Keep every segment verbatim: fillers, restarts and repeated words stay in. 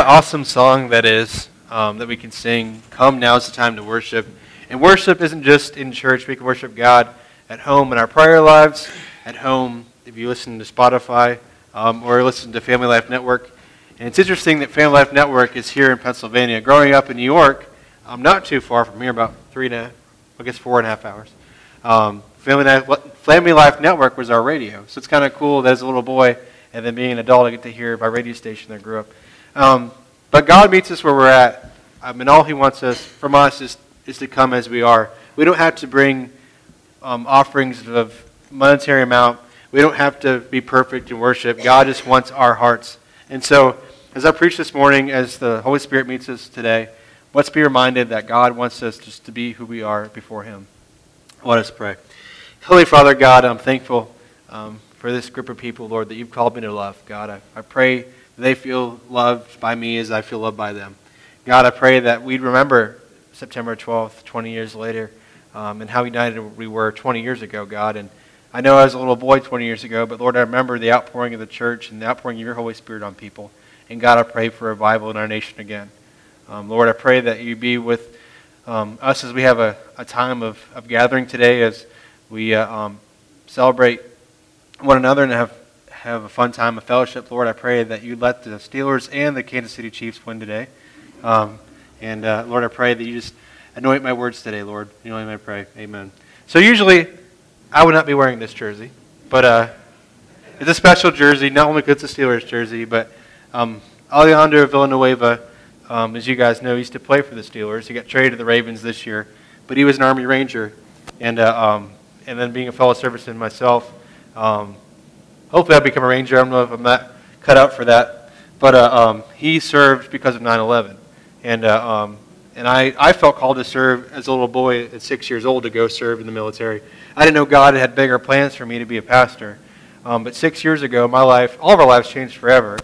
an awesome song that is, um, that we can sing, Come Now's the Time to Worship. And worship isn't just in church. We can worship God at home in our prayer lives, at home if you listen to Spotify, um, or listen to Family Life Network. And it's interesting that Family Life Network is here in Pennsylvania. Growing up in New York, um, not too far from here, about three and a half, I guess four and a half hours. Um, Family Life, Family Life Network was our radio. So it's kind of cool that as a little boy, and then being an adult, I get to hear my radio station that I grew up. Um, but God meets us where we're at, um, and all He wants us from us is, is to come as we are. We don't have to bring um, offerings of monetary amount. We don't have to be perfect in worship. God just wants our hearts. And so, as I preach this morning, as the Holy Spirit meets us today, let's be reminded that God wants us just to be who we are before Him. Let us pray. Holy Father God, I'm thankful um, for this group of people, Lord, that You've called me to love. God, I, I pray that they feel loved by me as I feel loved by them. God, I pray that we'd remember September twelfth, twenty years later, um, and how united we were twenty years ago, God. And I know I was a little boy twenty years ago, but Lord, I remember the outpouring of the church and the outpouring of Your Holy Spirit on people. And God, I pray for revival in our nation again. Um, Lord, I pray that You be with um, us as we have a, a time of, of gathering today, as we uh, um, celebrate one another and have have a fun time of fellowship. Lord, I pray that You let the Steelers and the Kansas City Chiefs win today. Um, and uh, Lord, I pray that You just anoint my words today, Lord. In Your name I pray. Amen. So usually, I would not be wearing this jersey, but uh, it's a special jersey, not only because it's a Steelers jersey, but um, Alejandro Villanueva, um, as you guys know, used to play for the Steelers. He got traded to the Ravens this year, but he was an Army Ranger. And uh, um, and then being a fellow serviceman myself, um, hopefully I'll become a Ranger. I don't know if I'm not cut out for that. But uh, um, he served because of nine eleven. And uh, um, and I, I felt called to serve as a little boy at six years old to go serve in the military. I didn't know God had bigger plans for me to be a pastor. Um, but six years ago, my life, all of our lives changed forever.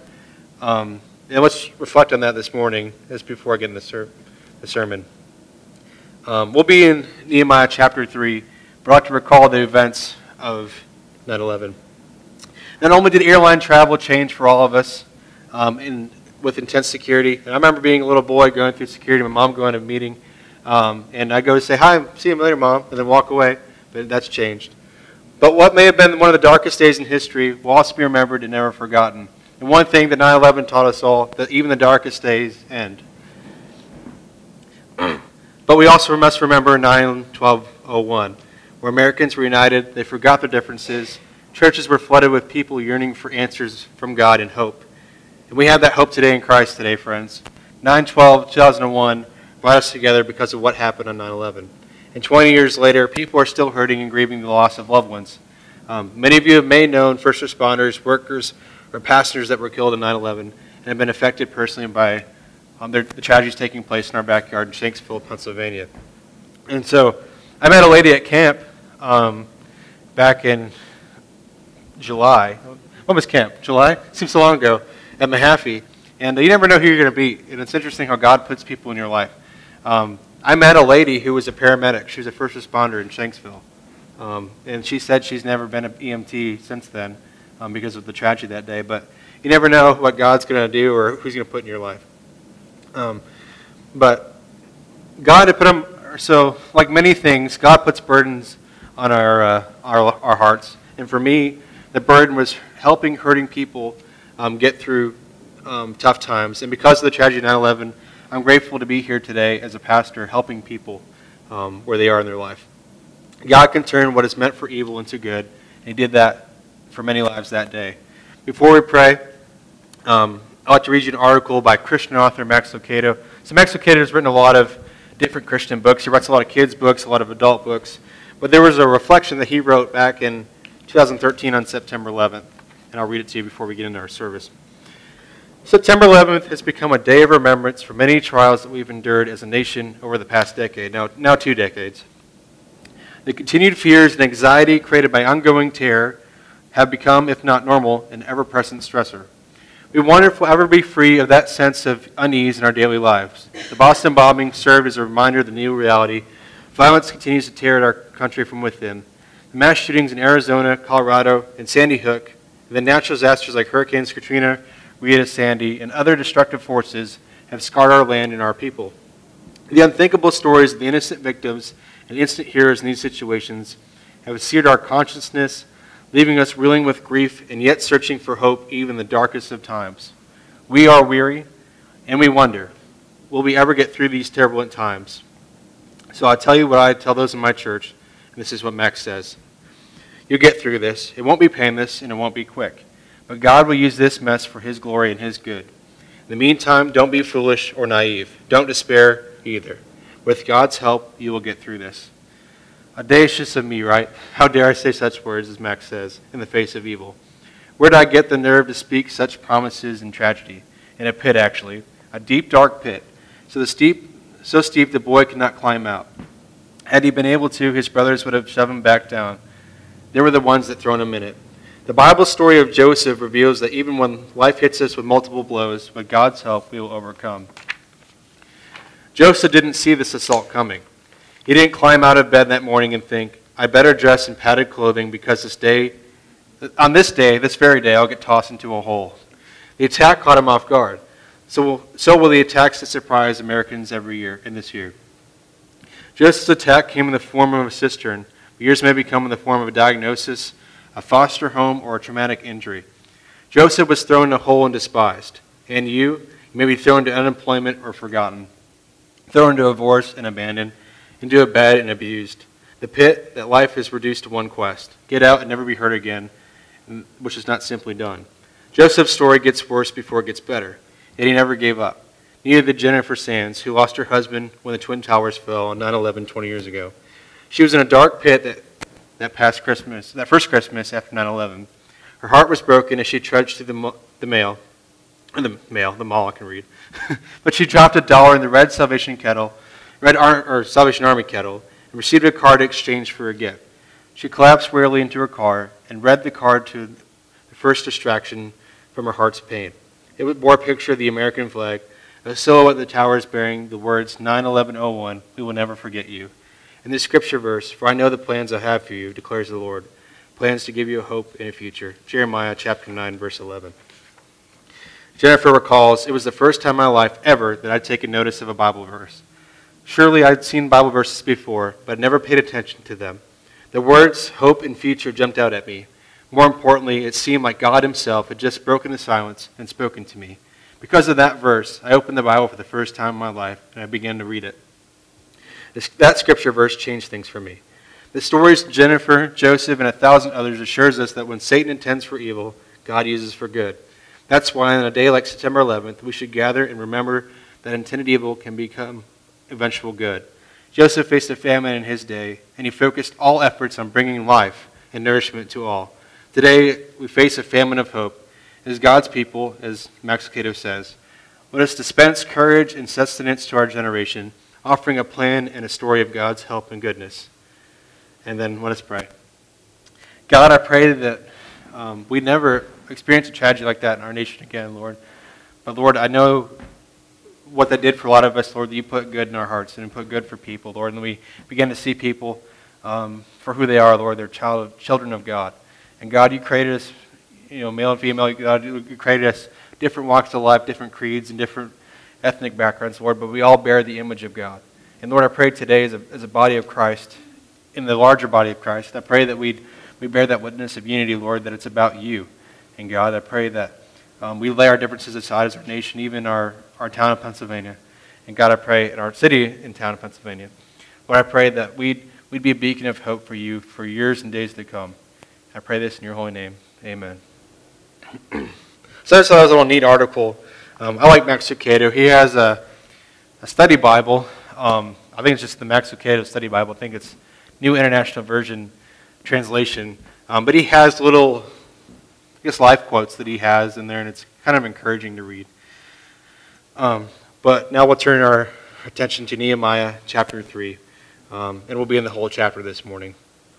Um, and let's reflect on that this morning, just before I get into the, ser- the sermon. Um, we'll be in Nehemiah chapter three, but I'd like to recall the events of nine eleven. Not only did airline travel change for all of us, um, in, with intense security, and I remember being a little boy going through security, my mom going to a meeting, um, and I go to say, "Hi, see you later, Mom," and then walk away, but that's changed. But what may have been one of the darkest days in history will also be remembered and never forgotten. And one thing that nine eleven taught us all, that even the darkest days end. But we also must remember nine twelve oh one, where Americans were united, they forgot their differences, churches were flooded with people yearning for answers from God and hope. And we have that hope today in Christ today, friends. nine twelve two thousand one brought us together because of what happened on nine eleven. And twenty years later, people are still hurting and grieving the loss of loved ones. Um, many of you have may known first responders, workers, or pastors that were killed in nine eleven and have been affected personally by um, their, the tragedies taking place in our backyard in Shanksville, Pennsylvania. And so I met a lady at camp um, back in July. When was camp? July? Seems so long ago. At Mahaffey. And uh, you never know who you're going to meet. And it's interesting how God puts people in your life. Um, I met a lady who was a paramedic. She was a first responder in Shanksville. Um, and she said she's never been an E M T since then um, because of the tragedy that day. But you never know what God's going to do or who's going to put in your life. Um, but God had put them, so like many things, God puts burdens on our, uh, our, our hearts. And for me, the burden was helping hurting people um, get through um, tough times. And because of the tragedy of nine eleven, I'm grateful to be here today as a pastor helping people um, where they are in their life. God can turn what is meant for evil into good, and He did that for many lives that day. Before we pray, um, I'd like to read you an article by Christian author Max Lucado. So Max Lucado has written a lot of different Christian books. He writes a lot of kids' books, a lot of adult books. But there was a reflection that he wrote back in two thousand thirteen on September eleventh, and I'll read it to you before we get into our service. September eleventh has become a day of remembrance for many trials that we've endured as a nation over the past decade, now, now two decades. The continued fears and anxiety created by ongoing terror have become, if not normal, an ever-present stressor. We wonder if we'll ever be free of that sense of unease in our daily lives. The Boston bombing served as a reminder of the new reality. Violence continues to tear at our country from within. The mass shootings in Arizona, Colorado, and Sandy Hook, and the natural disasters like Hurricanes Katrina, Rita, Sandy, and other destructive forces have scarred our land and our people. The unthinkable stories of the innocent victims and instant heroes in these situations have seared our consciousness, leaving us reeling with grief and yet searching for hope even in the darkest of times. We are weary, and we wonder, will we ever get through these turbulent times? So I'll tell you what I tell those in my church, and this is what Max says. You'll get through this. It won't be painless, and it won't be quick. But God will use this mess for his glory and his good. In the meantime, don't be foolish or naive. Don't despair either. With God's help, you will get through this. Audacious of me, right? How dare I say such words, as Max says, in the face of evil? Where did I get the nerve to speak such promises in tragedy? In a pit, actually. A deep, dark pit. So the steep, so steep the boy could not climb out. Had he been able to, his brothers would have shoved him back down. They were the ones that thrown him in it. The Bible story of Joseph reveals that even when life hits us with multiple blows, with God's help, we will overcome. Joseph didn't see this assault coming. He didn't climb out of bed that morning and think, I better dress in padded clothing because this day, on this day, this very day, I'll get tossed into a hole. The attack caught him off guard. So, so will the attacks that surprise Americans every year in this year. Joseph's attack came in the form of a cistern. Yours may become in the form of a diagnosis, a foster home, or a traumatic injury. Joseph was thrown in a hole and despised. And you, you may be thrown into unemployment or forgotten, thrown into divorce and abandoned, into a bed and abused. The pit that life has reduced to one quest. Get out and never be hurt again, which is not simply done. Joseph's story gets worse before it gets better. Yet he never gave up. Neither did Jennifer Sands, who lost her husband when the Twin Towers fell on nine eleven twenty years ago. She was in a dark pit that, that past Christmas, that first Christmas after nine eleven. Her heart was broken as she trudged through the, the mail, or the mail, the mall I can read. But she dropped a dollar in the red Salvation kettle, red Ar- or Salvation Army kettle, and received a card exchanged for a gift. She collapsed wearily into her car and read the card to the first distraction from her heart's pain. It bore a picture of the American flag, a silhouette of the towers bearing the words nine eleven oh one, we will never forget you. In this scripture verse, for I know the plans I have for you, declares the Lord, plans to give you a hope and a future. Jeremiah chapter nine, verse eleven. Jennifer recalls, it was the first time in my life ever that I'd taken notice of a Bible verse. Surely I'd seen Bible verses before, but never paid attention to them. The words hope and future jumped out at me. More importantly, it seemed like God himself had just broken the silence and spoken to me. Because of that verse, I opened the Bible for the first time in my life, and I began to read it. This, that scripture verse changed things for me. The stories of Jennifer, Joseph, and a thousand others assures us that when Satan intends for evil, God uses for good. That's why on a day like September eleventh, we should gather and remember that intended evil can become eventual good. Joseph faced a famine in his day, and he focused all efforts on bringing life and nourishment to all. Today, we face a famine of hope. As God's people, as Max Lucado says, let us dispense courage and sustenance to our generation, offering a plan and a story of God's help and goodness. And then let us pray. God, I pray that um, we never experience a tragedy like that in our nation again, Lord. But Lord, I know what that did for a lot of us, Lord, that you put good in our hearts and put good for people, Lord. And we begin to see people um, for who they are, Lord. They're child, children of God. And God, you created us, you know, male and female. God, you created us different walks of life, different creeds, and different ethnic backgrounds, Lord. But we all bear the image of God. And Lord, I pray today as a, as a body of Christ, in the larger body of Christ, I pray that we we bear that witness of unity, Lord, that it's about you. And God, I pray that um, we lay our differences aside as our nation, even our, our town of Pennsylvania. And God, I pray in our city in town of Pennsylvania. Lord, I pray that we'd, we'd be a beacon of hope for you for years and days to come. I pray this in your holy name. Amen. So I just thought it was a little neat article. Um, I like Max Lucado. He has a, a study Bible. Um, I think it's just the Max Lucado Study Bible. I think it's New International Version translation. Um, but he has little, I guess, life quotes that he has in there, and it's kind of encouraging to read. Um, but now we'll turn our attention to Nehemiah chapter three, um, and we'll be in the whole chapter this morning.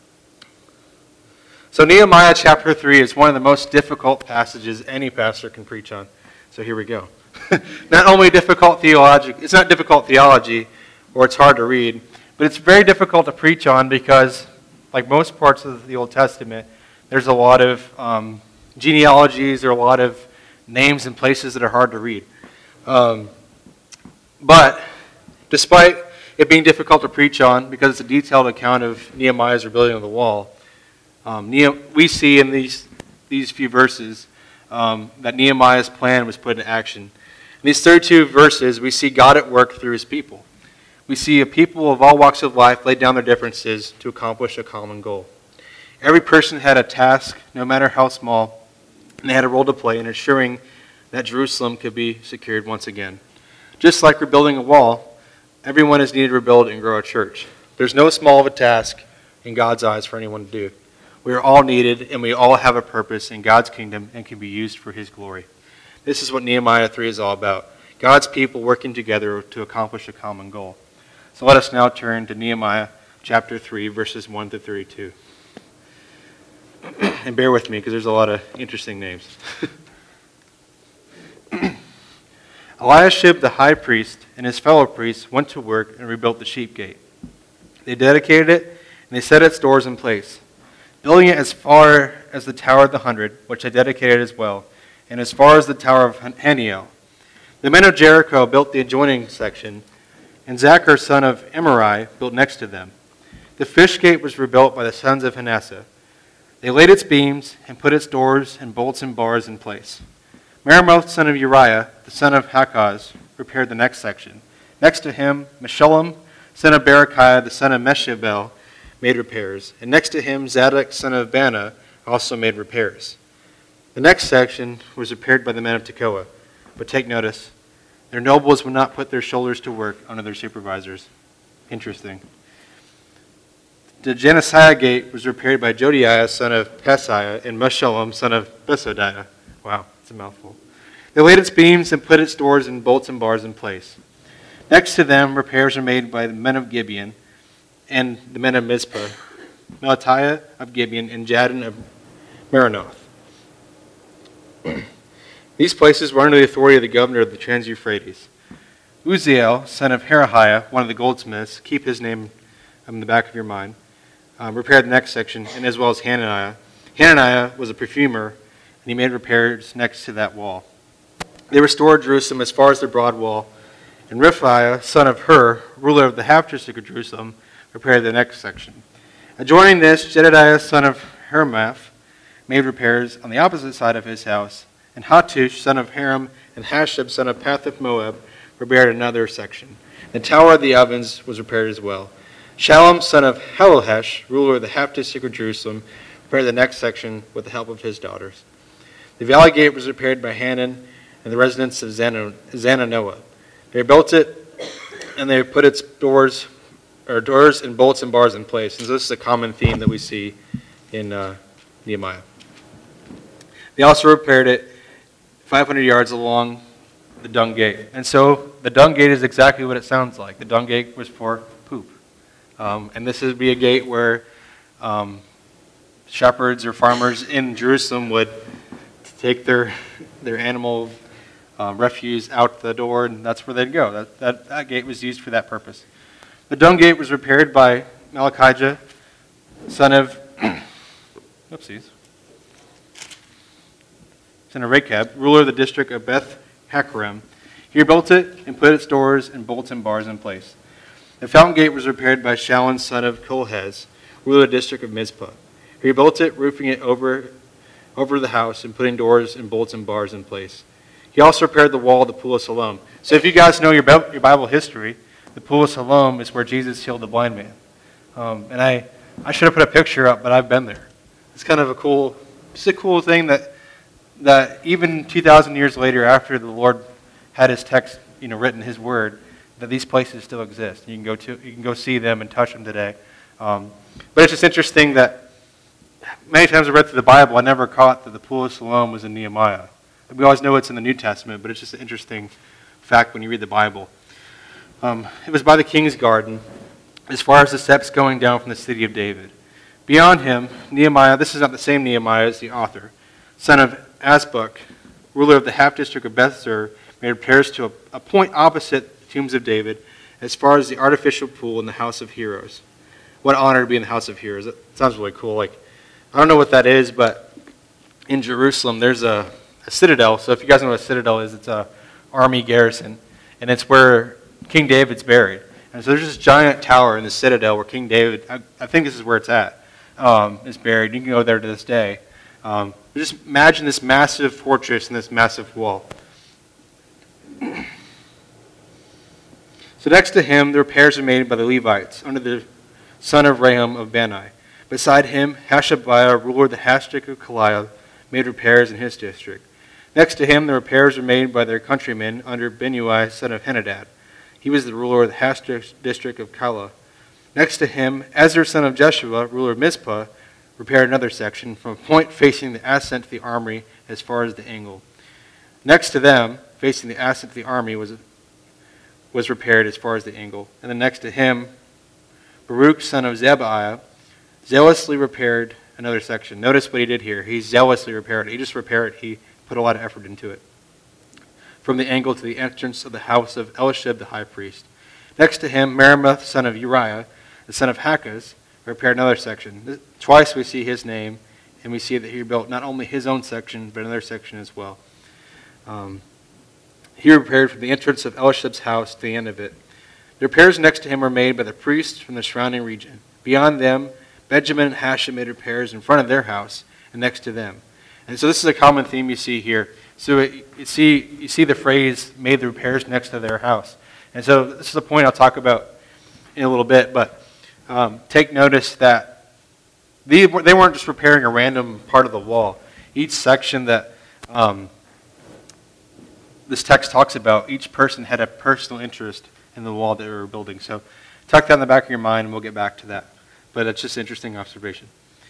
So Nehemiah chapter three is one of the most difficult passages any pastor can preach on. So here we go. Not only difficult theology, it's not difficult theology, or it's hard to read, but it's very difficult to preach on because, like most parts of the Old Testament, there's a lot of um, genealogies, there are a lot of names and places that are hard to read. Um, but despite it being difficult to preach on, because it's a detailed account of Nehemiah's rebuilding of the wall, um, we see in these, these few verses um, that Nehemiah's plan was put into action. In these thirty-two verses, we see God at work through his people. We see a people of all walks of life lay down their differences to accomplish a common goal. Every person had a task, no matter how small, and they had a role to play in ensuring that Jerusalem could be secured once again. Just like rebuilding a wall, everyone is needed to rebuild and grow a church. There's no small of a task in God's eyes for anyone to do. We are all needed, and we all have a purpose in God's kingdom and can be used for his glory. This is what Nehemiah three is all about. God's people working together to accomplish a common goal. So let us now turn to Nehemiah chapter three, verses one to thirty-two. And bear with me, because there's a lot of interesting names. Eliashib the high priest and his fellow priests went to work and rebuilt the sheep gate. They dedicated it, and they set its doors in place, building it as far as the Tower of the Hundred, which they dedicated as well, and as far as the Tower of Haniel. The men of Jericho built the adjoining section, and Zachar son of Emari built next to them. The fish gate was rebuilt by the sons of Hanassa. They laid its beams and put its doors and bolts and bars in place. Meremoth son of Uriah, the son of Hakaz, repaired the next section. Next to him, Meshullam son of Berechiah, the son of Meshabel, made repairs. And next to him, Zadok son of Bana also made repairs. The next section was repaired by the men of Tekoa. But take notice, their nobles would not put their shoulders to work under their supervisors. Interesting. The Genesiah gate was repaired by Jodiah son of Paseah and Meshullam son of Besodiah. Wow, it's a mouthful. They laid its beams and put its doors and bolts and bars in place. Next to them, repairs are made by the men of Gibeon and the men of Mizpah, Melatiah of Gibeon and Jadon of Meronoth. These places were under the authority of the governor of the Trans-Euphrates. Uzziel, son of Herahiah, one of the goldsmiths, keep his name in the back of your mind, um, repaired the next section, and as well as Hananiah. Hananiah was a perfumer, and he made repairs next to that wall. They restored Jerusalem as far as the broad wall, and Rephaiah, son of Hur, ruler of the half-district of Jerusalem, repaired the next section. Adjoining this, Jedediah, son of Hermath, made repairs on the opposite side of his house, and Hattush, son of Haram, and Hashab, son of Patheth Moab, repaired another section. The tower of the ovens was repaired as well. Shallum, son of Halohesh, ruler of the half-district of Jerusalem, repaired the next section with the help of his daughters. The valley gate was repaired by Hanan and the residents of Zananoah. They built it, and they put its doors, or doors and bolts and bars in place. And so this is a common theme that we see in uh, Nehemiah. They also repaired it five hundred yards along the dung gate. And so the dung gate is exactly what it sounds like. The dung gate was for poop. Um, and this would be a gate where um, shepherds or farmers in Jerusalem would take their their animal um, refuse out the door, and that's where they'd go. That, that, that gate was used for that purpose. The dung gate was repaired by Malachijah, son of, oopsies, son of Rechab, ruler of the district of Beth Hakerem. He rebuilt it and put its doors and bolts and bars in place. The fountain gate was repaired by Shallun, son of Kolhez, ruler of the district of Mizpah. He rebuilt it, roofing it over, over the house and putting doors and bolts and bars in place. He also repaired the wall of the Pool of Siloam. So if you guys know your, your Bible history, the Pool of Siloam is where Jesus healed the blind man. Um, and I, I should have put a picture up, but I've been there. It's kind of a cool, it's a cool thing that that even two thousand years later, after the Lord had his text, you know, written, his word, that these places still exist. You can go to, you can go see them and touch them today. Um, but it's just interesting that many times I read through the Bible, I never caught that the Pool of Siloam was in Nehemiah. We always know it's in the New Testament, but it's just an interesting fact when you read the Bible. Um, it was by the king's garden, as far as the steps going down from the city of David. Beyond him, Nehemiah, this is not the same Nehemiah as the author, son of Azbuk, ruler of the half-district of Bethzer, made repairs to a, a point opposite the tombs of David, as far as the artificial pool in the house of heroes. What honor to be in the house of heroes. That sounds really cool. Like, I don't know what that is, but in Jerusalem, there's a a citadel. So if you guys know what a citadel is, it's a army garrison, and it's where King David's buried. And so there's this giant tower in the citadel where King David, I, I think this is where it's at, um, is buried. You can go there to this day. Um, just imagine this massive fortress and this massive wall. So next to him, the repairs are made by the Levites under the son of Raham of Bani. Beside him, Hashabiah, ruler of the half district of Keilah, made repairs in his district. Next to him, the repairs were made by their countrymen under Binnui, son of Henadad. He was the ruler of the half district of Keilah. Next to him, Ezra, son of Jeshua, ruler of Mizpah, repaired another section from a point facing the ascent to the armory as far as the angle. Next to them, facing the ascent to the army, was was repaired as far as the angle. And then next to him, Baruch, son of Zebiah, zealously repaired another section. Notice what he did here. He zealously repaired it. He just repaired it. He put a lot of effort into it. From the angle to the entrance of the house of Elishib the high priest. Next to him, Meremoth, son of Uriah, the son of Hakaz, repaired another section. Twice we see his name, and we see that he built not only his own section, but another section as well. Um, He repaired from the entrance of Elishib's house to the end of it. The repairs next to him were made by the priests from the surrounding region. Beyond them, Benjamin and Hashem made repairs in front of their house and next to them. And so this is a common theme you see here. So it, you see you see the phrase, made the repairs next to their house. And so this is a point I'll talk about in a little bit, but um, take notice that they, they weren't just repairing a random part of the wall. Each section that um, this text talks about, each person had a personal interest in the wall that they were building. So tuck that in the back of your mind, and we'll get back to that. But it's just an interesting observation.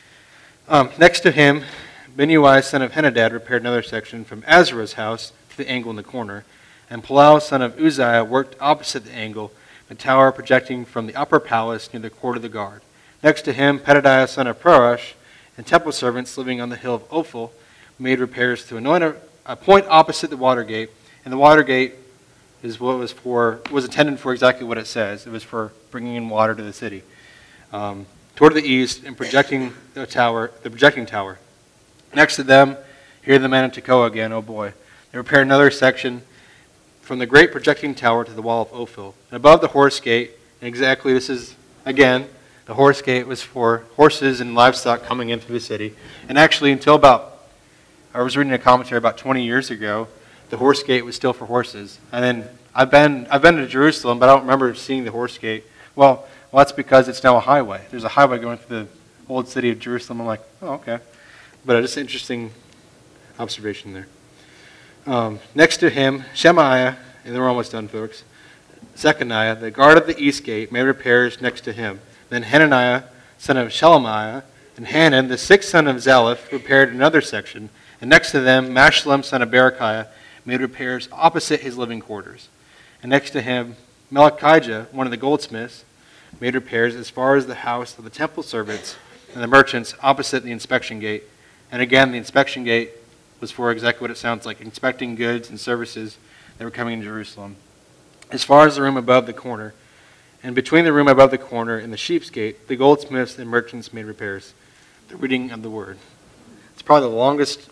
Um, next to him, Binnui, son of Henadad, repaired another section from Azra's house to the angle in the corner. And Palal, son of Uzziah, worked opposite the angle, the tower projecting from the upper palace near the court of the guard. Next to him, Pedadiah, son of Parosh, and temple servants living on the hill of Ophel made repairs to anoint a, a point opposite the water gate. And the water gate is what was for was intended for exactly what it says. It was for bringing in water to the city. Um, toward the east and projecting the tower, the projecting tower. Next to them, here the men of Tekoa again. Oh boy, they repaired another section from the great projecting tower to the wall of Ophel. And above the horse gate, and exactly this is again the horse gate was for horses and livestock coming into the city. And actually, until about I was reading a commentary about twenty years ago. The horse gate was still for horses. And then I've been I've been to Jerusalem, but I don't remember seeing the horse gate. Well, well, that's because it's now a highway. There's a highway going through the old city of Jerusalem. I'm like, oh, okay. But it's an interesting observation there. Um, next to him, Shemaiah, and we're almost done, folks. Zechariah, the guard of the east gate, made repairs next to him. Then Hananiah, son of Shelemiah, and Hanan, the sixth son of Zaleph, repaired another section. And next to them, Meshullam, son of Berechiah, made repairs opposite his living quarters. And next to him, Melchijah, one of the goldsmiths, made repairs as far as the house of the temple servants and the merchants opposite the inspection gate. And again, the inspection gate was for exactly what it sounds like, inspecting goods and services that were coming into Jerusalem. As far as the room above the corner, and between the room above the corner and the sheep's gate, the goldsmiths and merchants made repairs. The reading of the word. It's probably the longest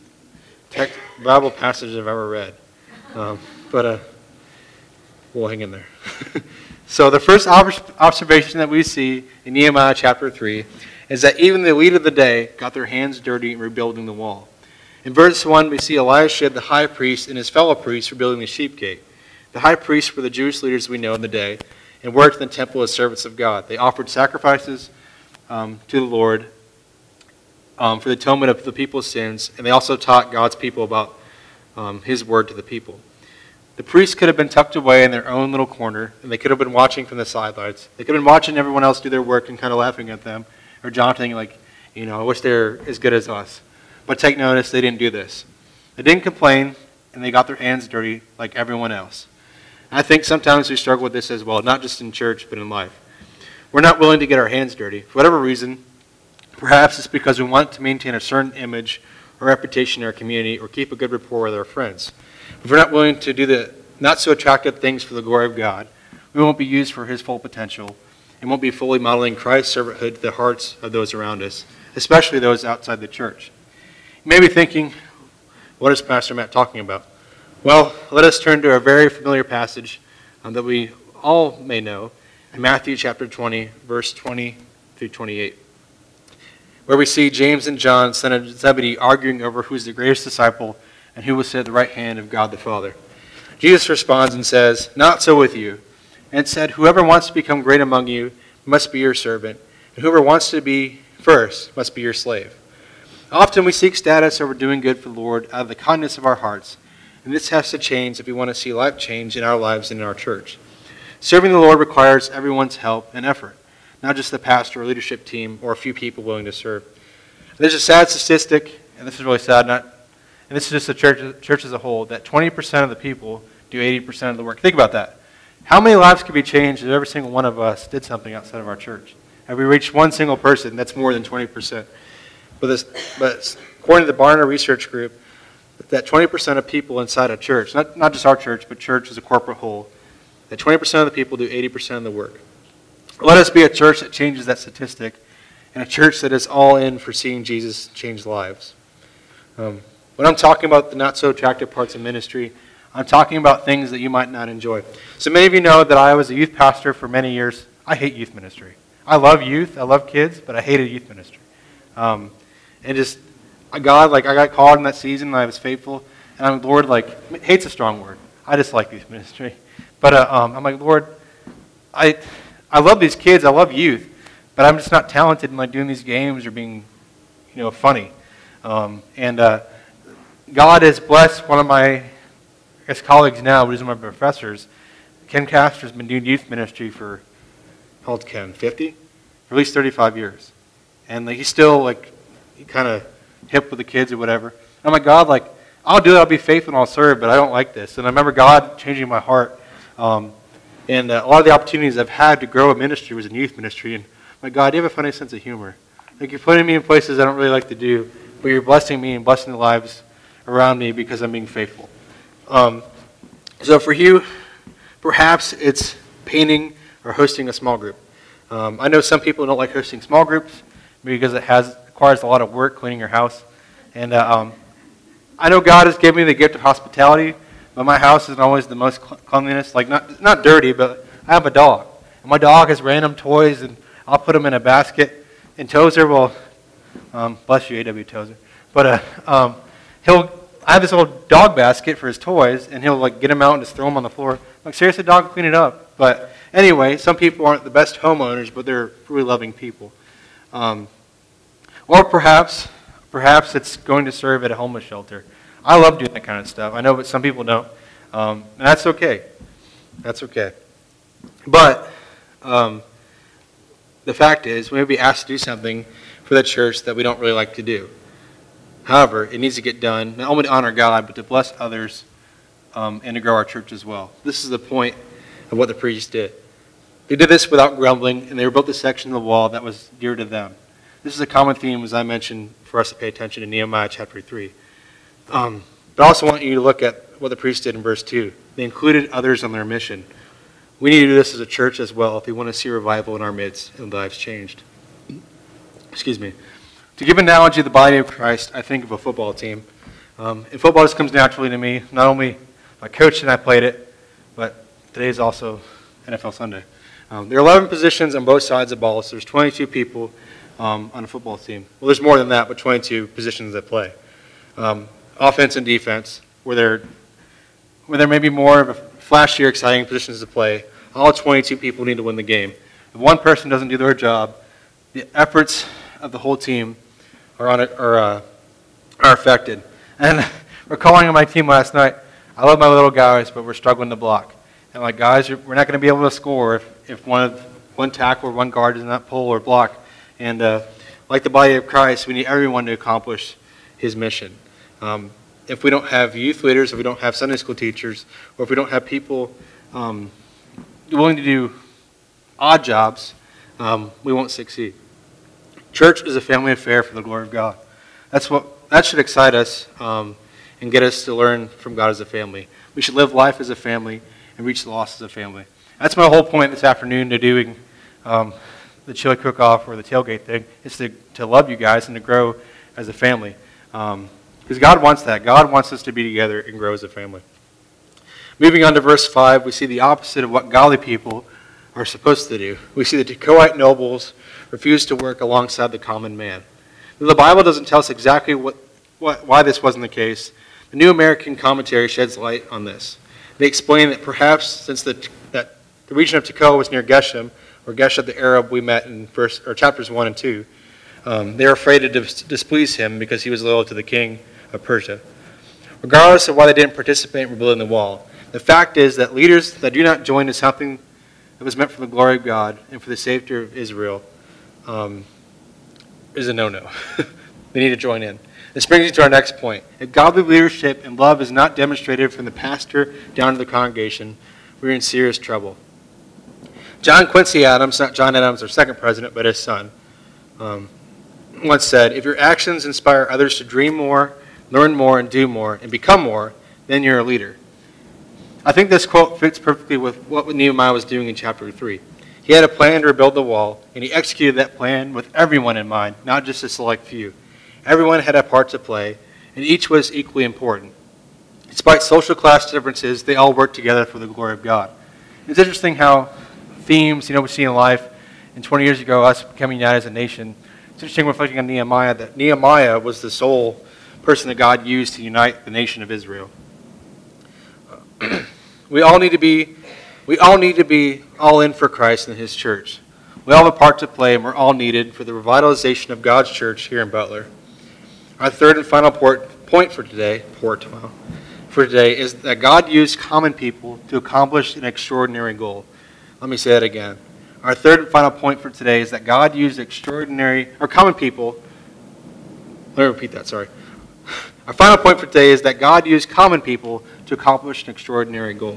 text, Bible passage I've ever read. Um, but uh, we'll hang in there. So the first ob- observation that we see in Nehemiah chapter three is that even the elite of the day got their hands dirty in rebuilding the wall. In verse one, we see Eliashib, the high priest, and his fellow priests rebuilding the sheep gate. The high priests were the Jewish leaders we know in the day and worked in the temple as servants of God. They offered sacrifices um, to the Lord Um, for the atonement of the people's sins, and they also taught God's people about um, his word to the people. The priests could have been tucked away in their own little corner, and they could have been watching from the sidelines. They could have been watching everyone else do their work and kind of laughing at them, or John thinking like, you know, I wish they were as good as us. But take notice, they didn't do this. They didn't complain, and they got their hands dirty like everyone else. And I think sometimes we struggle with this as well, not just in church, but in life. We're not willing to get our hands dirty. For whatever reason, perhaps it's because we want to maintain a certain image or reputation in our community or keep a good rapport with our friends. If we're not willing to do the not so attractive things for the glory of God, we won't be used for his full potential and won't be fully modeling Christ's servanthood to the hearts of those around us, especially those outside the church. You may be thinking, What is Pastor Matt talking about? Well, let us turn to a very familiar passage um, that we all may know in Matthew chapter twenty, verse twenty through twenty-eight, where we see James and John, son of Zebedee, arguing over who's the greatest disciple and who will sit at the right hand of God the Father. Jesus responds and says, "Not so with you," and said, "Whoever wants to become great among you must be your servant, and whoever wants to be first must be your slave." Often we seek status over doing good for the Lord out of the kindness of our hearts, and this has to change if we want to see life change in our lives and in our church. Serving the Lord requires everyone's help and effort, not just the pastor or leadership team or a few people willing to serve. There's a sad statistic, and this is really sad, not, and this is just the church, church as a whole, that twenty percent of the people do eighty percent of the work. Think about that. How many lives could be changed if every single one of us did something outside of our church? Have we reached one single person? That's more than twenty percent. But, this, but according to the Barna Research Group, that twenty percent of people inside a church, not, not just our church, but church as a corporate whole, that twenty percent of the people do eighty percent of the work. Let us be a church that changes that statistic, and a church that is all in for seeing Jesus change lives. Um, when I'm talking about the not-so-attractive parts of ministry, I'm talking about things that you might not enjoy. So many of you know that I was a youth pastor for many years. I hate youth ministry. I love youth, I love kids, but I hated youth ministry. Um, and just, God, like, I got called in that season, and I was faithful, and I'm, Lord, like, hate's a strong word. I just like youth ministry. But uh, um, I'm like, Lord, I I love these kids, I love youth, but I'm just not talented in like doing these games or being, you know, funny. Um, and uh, God has blessed one of my, I guess, colleagues now, but he's one of my professors. Ken Castor's been doing youth ministry for, how old's Ken, fifty? For at least thirty-five years. And like, he's still like, he kind of hip with the kids or whatever. And I'm like, God, like, I'll do it, I'll be faithful and I'll serve, but I don't like this. And I remember God changing my heart. Um, and uh, a lot of the opportunities I've had to grow a ministry was in youth ministry. And my God, you have a funny sense of humor. Like, you're putting me in places I don't really like to do, but you're blessing me and blessing the lives around me because I'm being faithful. Um, so for you, perhaps it's painting or hosting a small group. Um, I know some people don't like hosting small groups because it has requires a lot of work cleaning your house. And uh, um, I know God has given me the gift of hospitality, but my house isn't always the most cleanliness. Like, not not dirty, but I have a dog. And my dog has random toys, and I'll put them in a basket. And Tozer will, um, bless you, A W Tozer, but uh, um, he'll, I have this little dog basket for his toys, and he'll like get them out and just throw them on the floor. I'm like, seriously, dog, clean it up. But anyway, some people aren't the best homeowners, but they're really loving people. Um, or perhaps, perhaps it's going to serve at a homeless shelter. I love doing that kind of stuff. I know, but some people don't. Um, and that's okay. That's okay. But um, the fact is, we may be asked to do something for the church that we don't really like to do. However, it needs to get done, not only to honor God, but to bless others um, and to grow our church as well. This is the point of what the priests did. They did this without grumbling, and they rebuilt the section of the wall that was dear to them. This is a common theme, as I mentioned, for us to pay attention in Nehemiah chapter three. Um, but I also want you to look at what the priests did in verse two. They included others on their mission. We need to do this as a church as well if we want to see revival in our midst and lives changed. Excuse me. To give an analogy of the body of Christ, I think of a football team. Um, and football just comes naturally to me. Not only my coach and I played it, but today is also N F L Sunday. Um, there are eleven positions on both sides of the ball, so there's twenty-two people um, on a football team. Well, there's more than that, but twenty-two positions that play. Um, offense and defense, where there, where there may be more of a flashier, exciting positions to play, all twenty-two people need to win the game. If one person doesn't do their job, the efforts of the whole team are on it, are, uh, are affected. And we're calling on my team last night. I love my little guys, but we're struggling to block. And like, guys, we're not going to be able to score if, if one of one tackle or one guard does not pull or block. And uh, like the body of Christ, we need everyone to accomplish his mission. Um, if we don't have youth leaders, if we don't have Sunday school teachers, or if we don't have people um, willing to do odd jobs, um, we won't succeed. Church is a family affair for the glory of God. That's what that should excite us um, and get us to learn from God as a family. We should live life as a family and reach the lost as a family. That's my whole point this afternoon to doing um, the chili cook-off or the tailgate thing, is to, to love you guys and to grow as a family. Um, Because God wants that. God wants us to be together and grow as a family. Moving on to verse five, we see the opposite of what godly people are supposed to do. We see the Tekoite nobles refuse to work alongside the common man. Though the Bible doesn't tell us exactly what, what, why this wasn't the case, the New American Commentary sheds light on this. They explain that perhaps since the, that the region of Tekoa was near Geshem, or Geshem the Arab we met in verse, or chapters one and two, um, they were afraid to dis- displease him because he was loyal to the king of Persia. Regardless of why they didn't participate in rebuilding the wall, the fact is that leaders that do not join in something that was meant for the glory of God and for the safety of Israel um, is a no-no. They need to join in. This brings us to our next point. If godly leadership and love is not demonstrated from the pastor down to the congregation, we're in serious trouble. John Quincy Adams, not John Adams, our second president, but his son, um, once said, if your actions inspire others to dream more, learn more, and do more, and become more, then you're a leader. I think this quote fits perfectly with what Nehemiah was doing in chapter three. He had a plan to rebuild the wall, and he executed that plan with everyone in mind, not just a select few. Everyone had a part to play, and each was equally important. Despite social class differences, they all worked together for the glory of God. It's interesting how themes, you know, we see in life, and twenty years ago, us becoming united as a nation, it's interesting reflecting on Nehemiah, that Nehemiah was the sole person that God used to unite the nation of Israel. We all need to be, we all need to be all in for Christ and His church. We all have a part to play, and we're all needed for the revitalization of God's church here in Butler. Our third and final port, point for today, port, well, for today, is that God used common people to accomplish an extraordinary goal. Let me say that again. Our third and final point for today is that God used extraordinary, or common people. Let me repeat that. Sorry. Our final point for today is that God used common people to accomplish an extraordinary goal.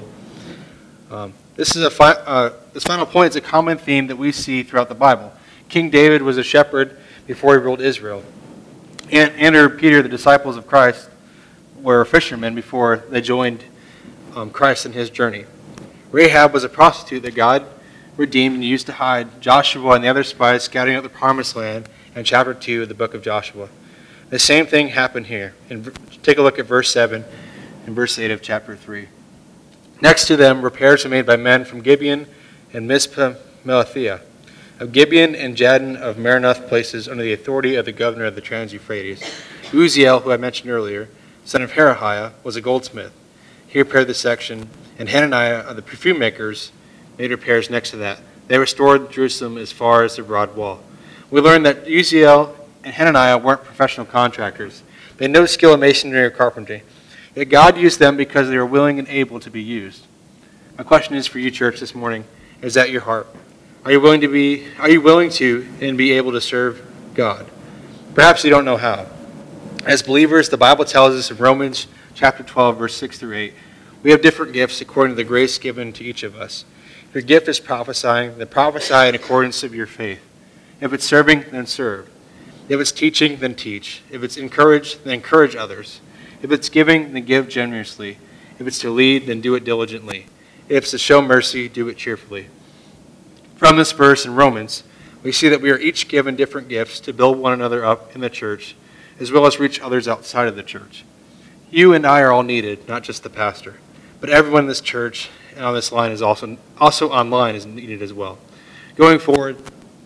Um, this is a fi- uh, this final point is a common theme that we see throughout the Bible. King David was a shepherd before he ruled Israel. And Andrew and Peter, the disciples of Christ, were fishermen before they joined um, Christ in his journey. Rahab was a prostitute that God redeemed and used to hide Joshua and the other spies scouting out the promised land in chapter two of the book of Joshua. The same thing happened here. And take a look at verse seven and verse eight of chapter three. Next to them, repairs were made by men from Gibeon and Mizpah Melathia, of Gibeon and Jadon of Maranoth places under the authority of the governor of the Trans-Euphrates. Uziel, who I mentioned earlier, son of Herahiah, was a goldsmith. He repaired the section, and Hananiah of the perfume makers made repairs next to that. They restored Jerusalem as far as the broad wall. We learned that Uziel and Hananiah weren't professional contractors. They had no skill in masonry or carpentry. Yet God used them because they were willing and able to be used. My question is for you, church, this morning: is that your heart? Are you willing to be? Are you willing to and be able to serve God? Perhaps you don't know how. As believers, the Bible tells us in Romans chapter twelve, verse six through eight, we have different gifts according to the grace given to each of us. If your gift is prophesying, then prophesy in accordance with your faith. If it's serving, then serve. If it's teaching, then teach. If it's encourage, then encourage others. If it's giving, then give generously. If it's to lead, then do it diligently. If it's to show mercy, do it cheerfully. From this verse in Romans, we see that we are each given different gifts to build one another up in the church, as well as reach others outside of the church. You and I are all needed, not just the pastor. But everyone in this church and on this line is also, also online is needed as well. Going forward,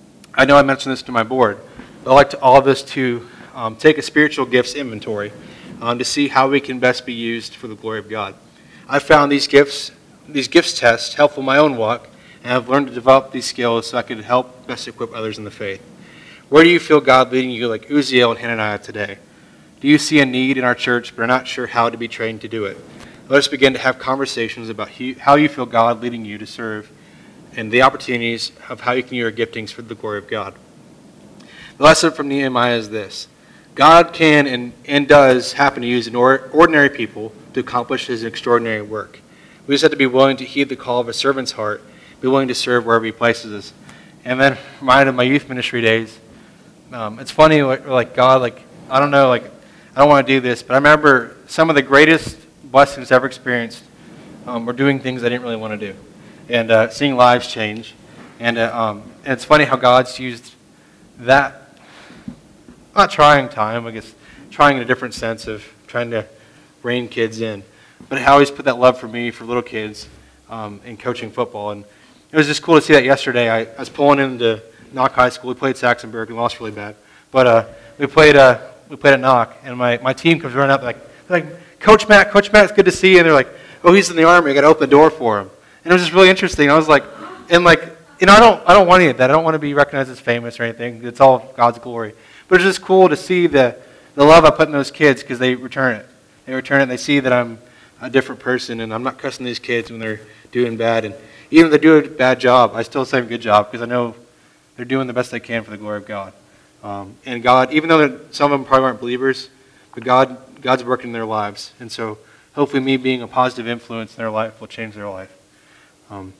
I know I mentioned this to my board, but I'd like to, all of us to um, take a spiritual gifts inventory um, to see how we can best be used for the glory of God. I've found these gifts, these gifts tests helpful in my own walk, and I've learned to develop these skills so I can help best equip others in the faith. Where do you feel God leading you like Uziel and Hananiah today? Do you see a need in our church but are not sure how to be trained to do it? Let us begin to have conversations about how you feel God leading you to serve and the opportunities of how you can use your giftings for the glory of God. The lesson from Nehemiah is this: God can and, and does happen to use an or, ordinary people to accomplish His extraordinary work. We just have to be willing to heed the call of a servant's heart, be willing to serve wherever He places us. And then, reminded of my youth ministry days, um, it's funny, like, like God, like, I don't know, like, I don't want to do this, but I remember some of the greatest blessings I've ever experienced um, were doing things I didn't really want to do, and uh, seeing lives change. And, uh, um, and it's funny how God's used that, not trying time, I guess, trying in a different sense of trying to rein kids in. But I always put that love for me, for little kids, um, in coaching football. And it was just cool to see that yesterday. I, I was pulling into Knock High School. We played Saxonburg and lost really bad. But uh, we played uh, we played at Knock, and my, my team comes running up like, like, Coach Matt, Coach Matt, it's good to see you. And they're like, oh, he's in the Army. I got to open the door for him. And it was just really interesting. I was like, and like, you know, I don't I don't want any of that. I don't want to be recognized as famous or anything. It's all God's glory. But it's just cool to see the, the love I put in those kids because they return it. They return it and they see that I'm a different person and I'm not cussing these kids when they're doing bad. And even if they do a bad job, I still say a good job because I know they're doing the best they can for the glory of God. Um, and God, even though some of them probably aren't believers, but God God's working in their lives. And so hopefully me being a positive influence in their life will change their life. Um,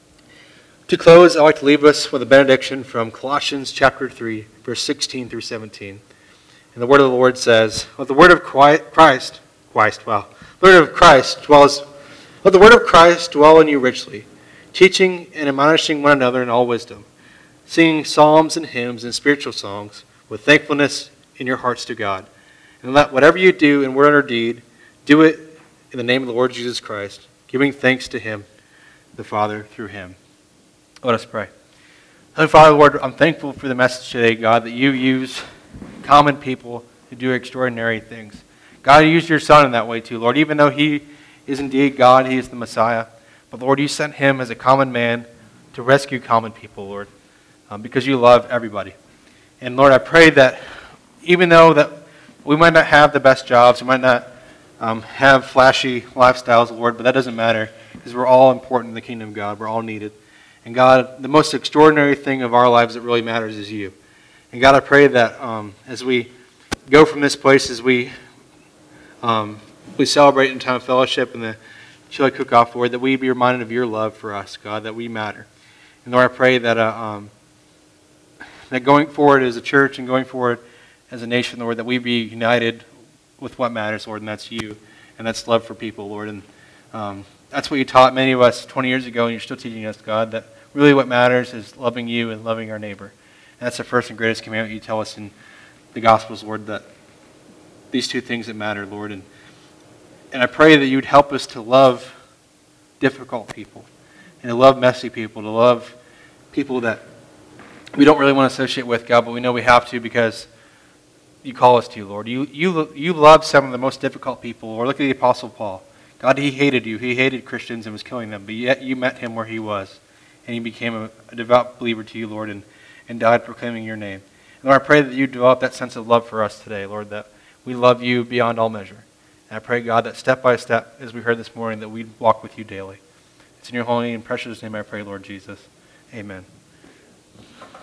to close, I'd like to leave us with a benediction from Colossians chapter three, verse sixteen through seventeen. And the word of the Lord says, let the word of Christ, Christ, wow, the word of Christ dwells, let the word of Christ dwell in you richly, teaching and admonishing one another in all wisdom, singing psalms and hymns and spiritual songs with thankfulness in your hearts to God. And let whatever you do in word or deed, do it in the name of the Lord Jesus Christ, giving thanks to him, the Father, through him. Let us pray. Heavenly Father, Lord, I'm thankful for the message today, God, that you use common people to do extraordinary things. God, you used your Son in that way too, Lord. Even though he is indeed God, he is the Messiah. But Lord, you sent him as a common man to rescue common people, Lord, um, because you love everybody. And Lord, I pray that even though that we might not have the best jobs, we might not um, have flashy lifestyles, Lord, but that doesn't matter because we're all important in the kingdom of God. We're all needed. And God, the most extraordinary thing of our lives that really matters is you. And God, I pray that um, as we go from this place, as we um, we celebrate in time of fellowship and the chili cook-off, Lord, that we be reminded of your love for us, God, that we matter. And Lord, I pray that uh, um, that going forward as a church and going forward as a nation, Lord, that we be united with what matters, Lord, and that's you, and that's love for people, Lord. And um, that's what you taught many of us twenty years ago, and you're still teaching us, God, that really what matters is loving you and loving our neighbor. And that's the first and greatest commandment you tell us in the Gospels, Lord, that these two things that matter, Lord. And and I pray that you'd help us to love difficult people and to love messy people, to love people that we don't really want to associate with, God, but we know we have to because you call us to, Lord. You you you love some of the most difficult people. Or look at the Apostle Paul. God, he hated you. He hated Christians and was killing them, but yet you met him where he was. And he became a, a devout believer to you, Lord, and, and died proclaiming your name. And Lord, I pray that you develop that sense of love for us today, Lord, that we love you beyond all measure. And I pray, God, that step by step, as we heard this morning, that we'd walk with you daily. It's in your holy and precious name I pray, Lord Jesus. Amen.